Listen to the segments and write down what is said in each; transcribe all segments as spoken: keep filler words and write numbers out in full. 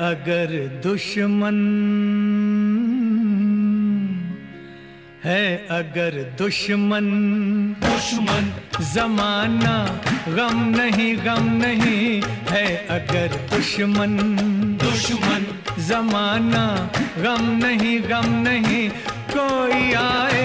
अगर दुश्मन है, अगर दुश्मन दुश्मन जमाना गम नहीं, गम नहीं है। अगर दुश्मन दुश्मन जमाना गम नहीं, गम नहीं। कोई आए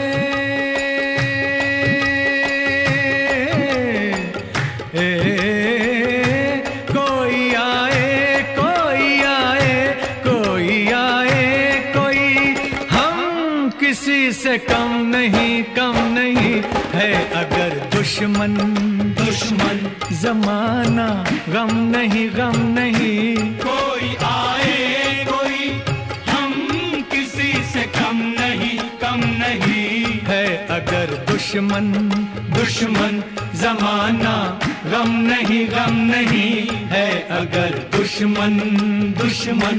ए, कोई आए, कोई आए, कोई आए, कोई हम किसी से कम नहीं, कम नहीं है। अगर दुश्मन दुश्मन जमाना गम नहीं, गम नहीं। कोई आए कोई हम किसी से कम नहीं, कम नहीं है। अगर दुश्मन दुश्मन जमाना गम नहीं, गम नहीं है। अगर दुश्मन दुश्मन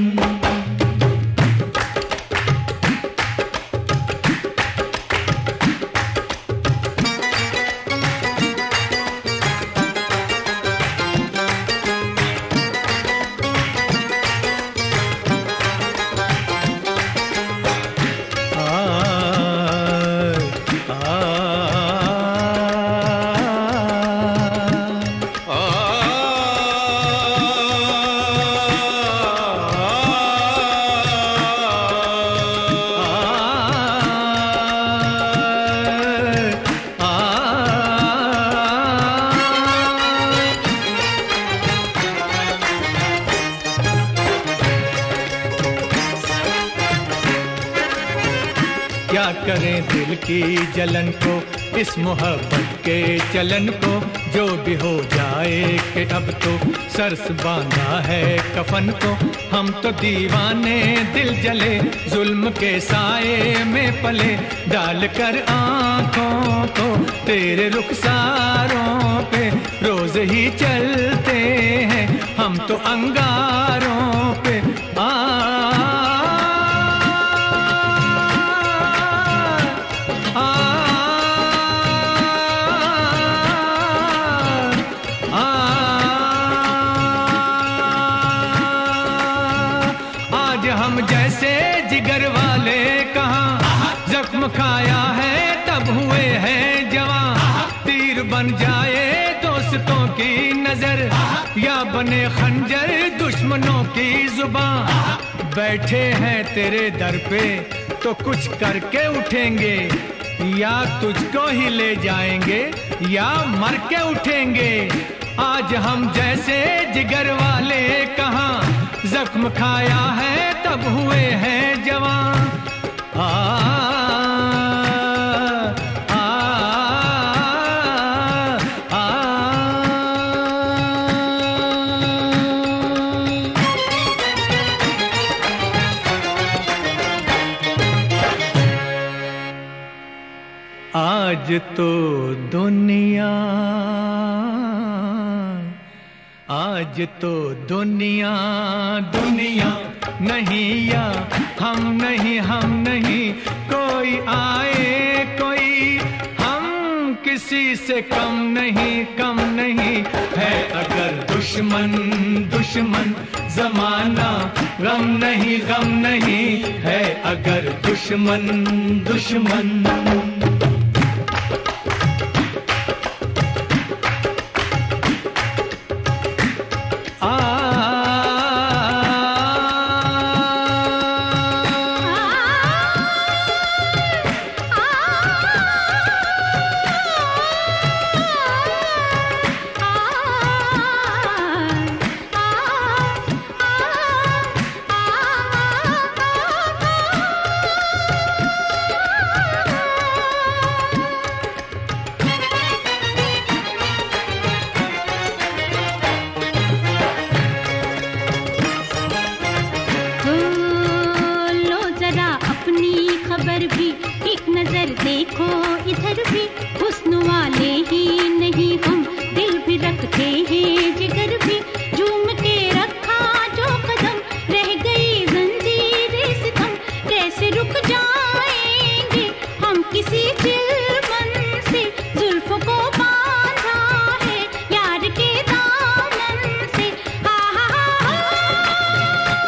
क्या करें दिल की जलन को, इस मोहब्बत के चलन को। जो भी हो जाए कि अब तो सरस बांधा है कफन को। हम तो दीवाने दिल जले, जुल्म के साए में पले। डाल कर आंखों को तेरे रुखसारों पे रोज ही चलते हैं हम तो अंगारों पे। आ हम जैसे जिगर वाले कहाँ जख्म खाया है तब हुए हैं जवां। तीर बन जाए दोस्तों की नजर या बने खंजर दुश्मनों की जुबान। बैठे हैं तेरे दर पे तो कुछ करके उठेंगे, या तुझको ही ले जाएंगे या मर के उठेंगे। आज हम जैसे जिगर वाले कहाँ जख्म खाया है तब हुए हैं जवान। आ, आ, आ, आ, आज तो दुनिया, आज तो दुनिया दुनिया नहीं, या हम नहीं, हम नहीं। कोई आए कोई हम किसी से कम नहीं, कम नहीं है। अगर दुश्मन दुश्मन जमाना गम नहीं, गम नहीं है। अगर दुश्मन दुश्मन भी एक नजर देखो इधर भी। हुस्न वाले ही नहीं हम दिल भी रखते हैं जिगर भी। झूम के रखा जो कदम रह गई जंजीरें सितम। कैसे रुक जाएंगे हम किसी चिलमन से। जुल्फों को बांधा है यार के दामन से। हा हा हा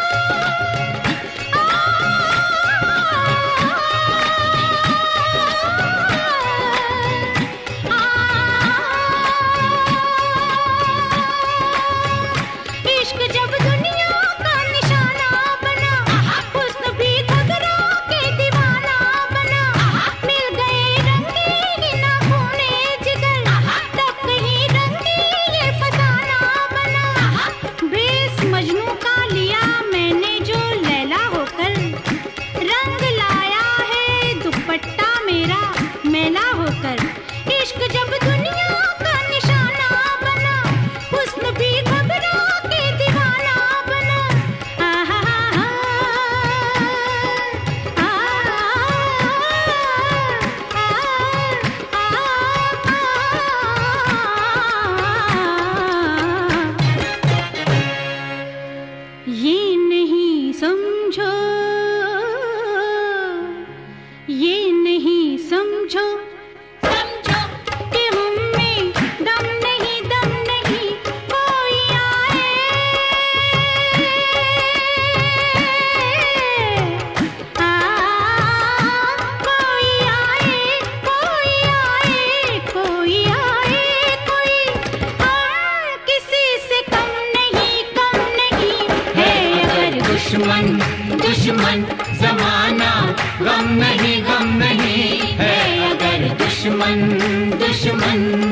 दुश्मन दुश्मन जमाना गम नहीं गम नहीं है अगर दुश्मन दुश्मन